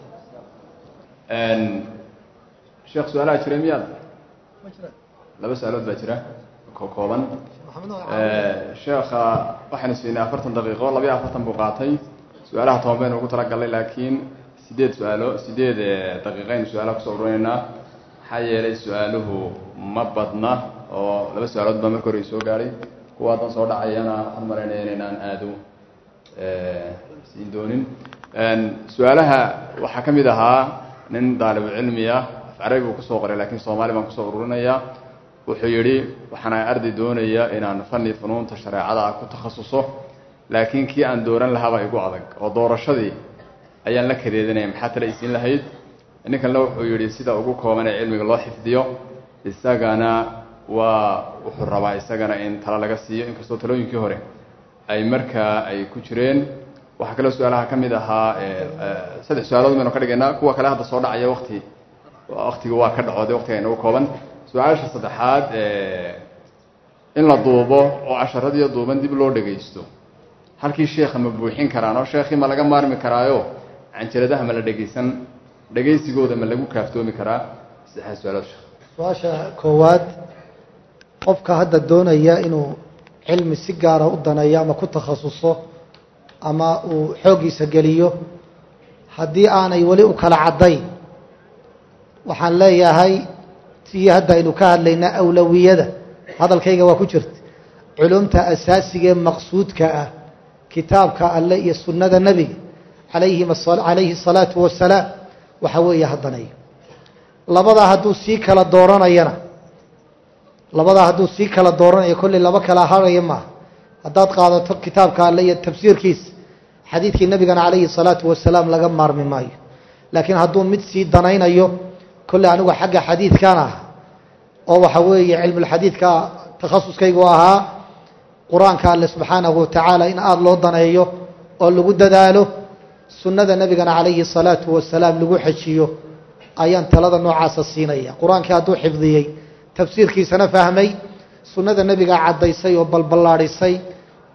شيخ سؤالها جرى مياد لا بس سؤالات باجرة كوكوبا شيخ waxaan siinaa 40 daqiiqo 42 buuqaatay su'aalaha toobeen ugu talagalay laakiin 8 daqiiqayn su'aalaha ku soo ururinaa xayeelay su'aaluhu ma badna oo laba su'aalood ba markii hore soo gaaray kuwa tan soo dhacayana waxaan maraynayaa inaan aado siin doonin su'aalaha waxa kamid ahaa nin daalib cilmi ah Carabi ku soo qoray laakiin Soomaali baan ku soo ururinaya wuxuu yiri waxaan arday doonaya inaan fanni funuunta shariicada ku takhasuso laakiin kii aan dooran lahaa igu adag oo doorashadii ayaan la kareedinay maxaa tala isin lahayd ninkan la wuxuu yiri sida ugu kooban ee cilmiga loo xifdiyo isagana waa wuxuu rabaa isagana in tala laga siiyo inkastoo talooyinkii hore ay markaa ay ku jireen waxa kale su'aalaha kamid ahaa 3 su'aalood meeno ka dhiganaa kuwa kale hadda soo dhacaya waqtiga waa ka dhacooday waqtiga inuu kooban su'aasha saddexaad in la duubo oo casharadiyo duuban dib loo dhageysto halkii sheekha ma buuxin karaan oo sheekhi ma laga maarmi karaayo canjiradaha ma la dhageysan dhageysigooda ma lagu kaaftoomi karaa saddexaad su'aalood su'aasha koowaad qofka hadda doonaya inuu cilmi si gaar ah u daneeyo ama ku takhasuso ama uu xoogiisa geliyo haddii aanay wali u kala cadayn waxaan leeyahay tii hadda aynu ka hadlaynaa awlawiyada hadalkayga waa ku jirta culumta asaasiga ee maqsuudka ah kitaabka alle iyo sunnada nebiga calayhi salaatu wasalaam waxa weeye haddanayo labadaa hadduu sii kala dooranayo kolley laba kala haraya maaha haddaad qaadato kitaabka alle iyo tafsiirkiisa xadiidkii nebigana calayhi salaatu wasalaam laga maarmi maayo laakiin hadduu mid sii danaynayo kolley anigu xagga xadiidkan ah oo waxa weeye cilmulxadiidka takhasuskaygu ahaa qur-aanka alle subxaanahu watacaala in aada loo daneeyo oo lagu dadaalo sunnada nebigana calayhi salaatu wasalaam lagu xejiyo ayaan talada noocaasa siinaya qur-aankii hadduu xifdiyey tafsiirkiisana fahmay sunnada nebiga caddaysay oo balballaadhisay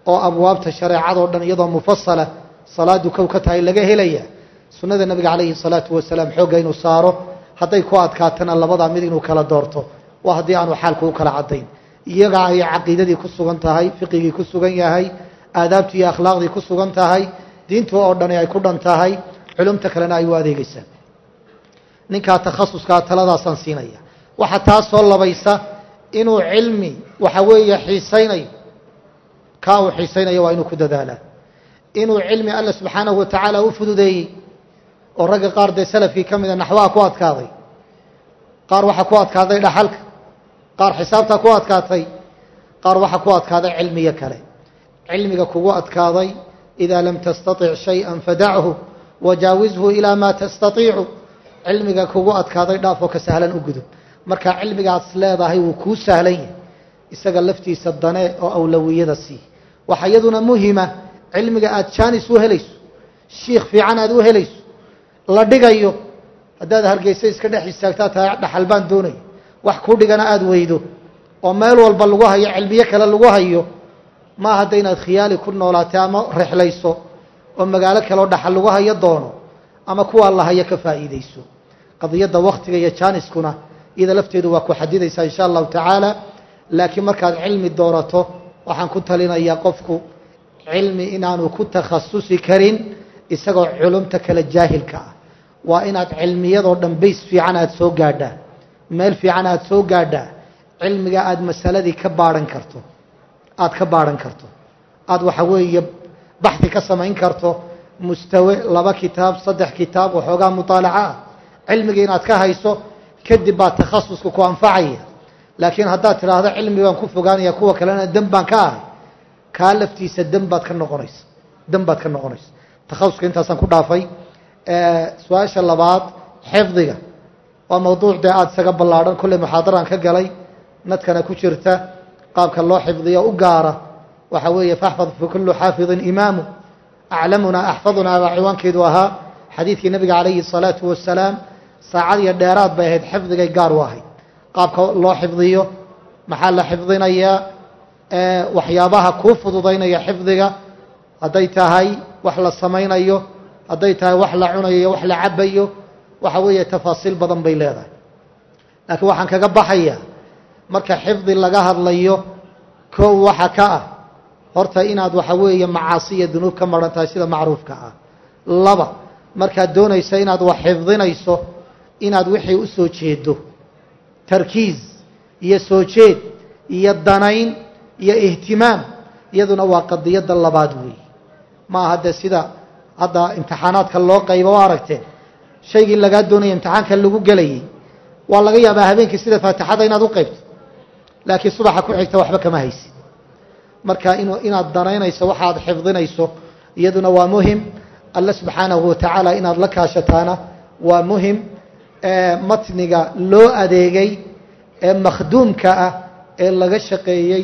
oo abwaabta shareecadoo dhan iyadoo mufasala salaadu kow ka tahay laga helaya sunnada nabiga calayhi salaatu wasalaam xoogga inuu saaro hadday ku adkaatana labadaa mid inuu kala doorto waa haddii aanu xaalku u kala caddayn iyaga ay caqiidadii ku sugan tahay fiqigii ku sugan yahay aadaabtii iyo akhlaaqdii ku sugan tahay diintu oo dhani ay ku dhan tahay culumta kalena ay u adeegaysaa ninkaa takhasuskaa taladaasaan siinaya waxa taa soo labaysa inuu cilmi waxa weeye xiisaynayo kaa uu xiisaynayo waa inuu ku dadaalaa inuu cilmi alla subxaanahu watacaala u fududeeyey oo ragga qaar dee salafkii ka mida naxwaha ku adkaaday qaar waxaa ku adkaaday dhaxalka qaar xisaabtaa ku adkaatay qaar waxaa ku adkaaday cilmiyo kale cilmiga kugu adkaaday idaa lam tastaطic shayئa fadachu wajaawizhu ilaa maa tastaiicu cilmiga kugu adkaaday dhaafoo ka sahlan u gudub marka cilmigaas leedahay wuu kuu sahlan yahay isaga laftiisa dane oo awlawiyada sii waxa iyaduna muhima cilmiga aad jaanis u helayso shiikh fiican aad u helayso la dhigayo haddaad hargeysa iska dhex istaagtaa tahay dhaxal baan doonaya wax ku dhigana aada weydo oo meel walba lagu hayo cilmiyo kale lagu hayo ma hadda inaad khiyaali ku noolaatay ama rexlayso oo magaalo kale oo dhaxal lagu hayo doono ama kuwaa la hayo ka faa'iidayso qadiyadda waktiga iyo jaaniskuna iyada lafteedu waa ku xadidaysaa insha allahu tacaala laakiin markaad cilmi doorato waxaan ku talinayaa qofku cilmi inaanu ku takhasusi karin isagoo culumta kale jaahilka ah waa inaad cilmiyadoo dhan bays fiican aada soo gaadhaa meel fiican aada soo gaadhaa cilmiga aada masaladii ka baadhan karto aada waxa weeye baxdi ka samayn karto mustawe 2 kitaab 3 kitaab waxoogaa mutaalaca ah cilmiga inaad ka hayso kadib baa takhasuska ku anfacaya laakiin haddaad tidhaahdo cilmi baan ku fogaanaya kuwa kalena dan baan ka ahay kaa laftiisa dan baad ka noqonaysa takhasuska intaasaan ku dhaafay su-aasha labaad xifdiga waa mawduuc dee aada isaga ballaadhan kolley muxaadaraan ka galay nadkana ku jirta qaabka loo xifdiyo u gaara waxa weeye faxfad fi kullu xaafidin imaamu aclamunaa axfadunaa baa ciwaankeedu ahaa xadiidkii nabiga calayhi الsalaatu wasalaam saacad iyo dheeraad bay ahayd xifdigay gaar u ahayd qaabka loo xifdiyo maxaa la xifdinayaa waxyaabaha kuu fududaynaya xifdiga hadday tahay wax la samaynayo hadday tahay wax la cunayo wax la cabayo waxa weeye tafaasiil badan bay leedahay laakiin waxaan kaga baxaya marka xifdi laga hadlayo kow waxa ka ah horta inaad waxa weeye macaasi iyo dunuub ka maran tahay sida macruufka ah 2 markaad doonayso inaad wax xifdinayso inaad wixii u soo jeedo tarkiiz iyo soo jeed iyo danayn iyo ihtimaam iyaduna waa qadiyada labaad weey ma hadda sida hadda imtixaanaadka loo qaybo waa aragteen shaygii lagaa doonaya imtixaanka lagu galayay waa laga yaabaa habeenkii sida faatixada inaad u qaybto laakiin subaxa ku xigta waxba kama haysid marka inaad danaynayso waxaad xifdinayso iyaduna waa muhim alla subxaanahu watacaala inaad la kaashataana waa muhim matniga loo adeegay ee makhduumka ah ee laga shaqeeyey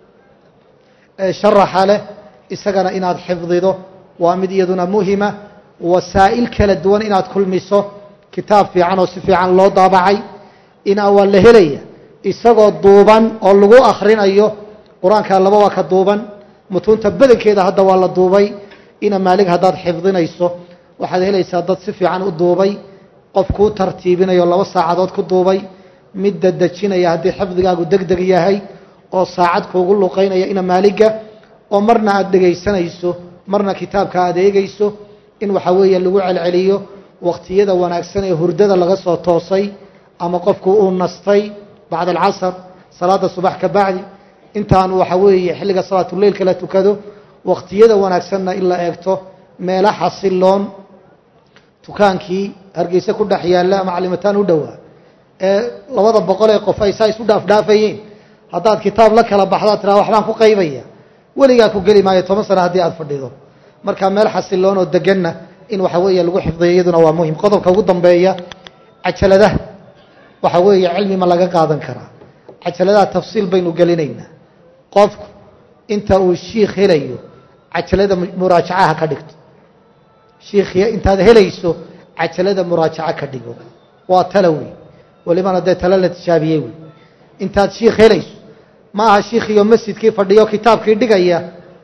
sharaxa leh isagana inaad xifdido waa mid iyaduna muhima wasaa'il kala duwan inaad kulmiso kitaab fiican oo si fiican loo daabacay waa la helaya isagoo duuban oo lagu akhrinayo qur-aanka 2 waa ka duuban mutuunta badankeeda hadda waa la duubay ina maalig haddaad xifdinayso waxaad helaysaa dad si fiican u duubay qof kuu tartiibinayo 2 saacadood ku duubay mid dadejinaya haddii xifdigaagu degdeg yahay oo saacad kuugu luqaynaya ina maaliga oo marna aad dhegaysanayso marna kitaabka aad eegayso in waxa weeye lagu celceliyo waqtiyada wanaagsan ee hurdada laga soo toosay ama qofku uu nastay bacda alcasr salaada subax ka bacdi intaan waxa weeye xilliga salaatu leylka la tukado waqtiyada wanaagsanna in la eegto meela xasiloon tukaankii hargeysa ku dhex yaalla ama calimataan u dhowaa ee 200 ee qof ay saa isu dhaafayeen haddaad kitaab la kala baxdaa tiraa waxbaan ku qaybaya weligaa ku geli maayo 10 sano haddii aad fadhido marka meel xasiloon oo deganna in waxa weeye lagu xifdiyo iyaduna waa muhim qodobka ugu dambeeya cajaladaha waxa weeye cilmi ma laga qaadan karaa cajaladaha tafsiil baynu gelinaynaa qofku inta uu shiikh helayo cajalada muraajacaha ka dhigto shiikhiya intaad helayso cajalada muraajaca ka dhigo waa talawi walibana dee tala la tijaabiyey wey intaad shiikh helayso ma aha shiikhiyo masjidkii fadhiyo kitaabkii dhigaya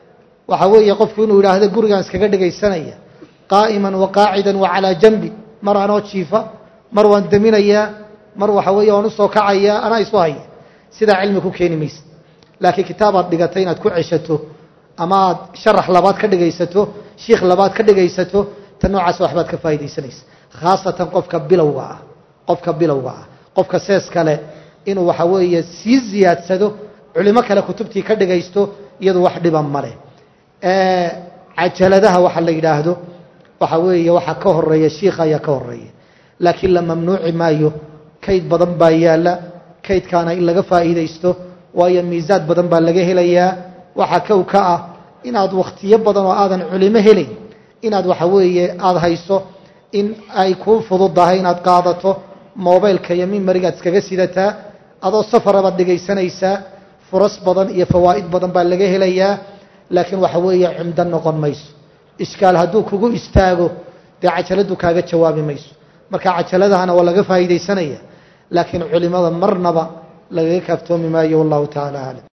waxa weeye qofku inuu yidhaahdo gurigaan iskaga dhegaysanaya qaa'iman wa qaacidan wa calaa janbi mar anoo jiifa mar waan daminayaa mar waxa weeye waan usoo kacayaa anaa isu haya sidaa cilmi ku keeni maysa laakiin kitaabaad dhigatay inaad ku ceshato ama aad sharax labaad ka dhegaysato shiikh labaad ka dhegaysato tan noocaas waxbaad ka faa'iidaysanaysa khaasatan qofka bilowga ah qofka sees kale inuu waxa weeye sii ziyaadsado culimo kale kutubtii ka dhegaysto iyadu wax dhiban male cajaladaha waxa la yidhaahdo waxa weeye waxa ka horeeya shiikha ayaa ka horeeya laakiin la mamnuuci maayo kayd badan baa yaala kaydkaana in laga faa'iidaysto waayo miisaad badan baa laga helayaa waxa kow ka ah inaad wakhtiyo badan oo aadan culimo helayn inaad waxa weeye aada hayso in ay kuu fududahay inaad qaadato mobilka iyo mimarigaad iskaga sidataa adoo safarabaad dhegaysanaysaa furas badan iyo fawaa'id badan baa laga helayaa laakiin waxa weeye cumdo noqon mayso ishkaal hadduu kugu istaago dee cajaladu kaaga jawaabi mayso marka cajaladahana waa laga faa'iidaysanaya laakiin culimada marnaba lagaga kaaftoomi maayo wallahu tacaala aclam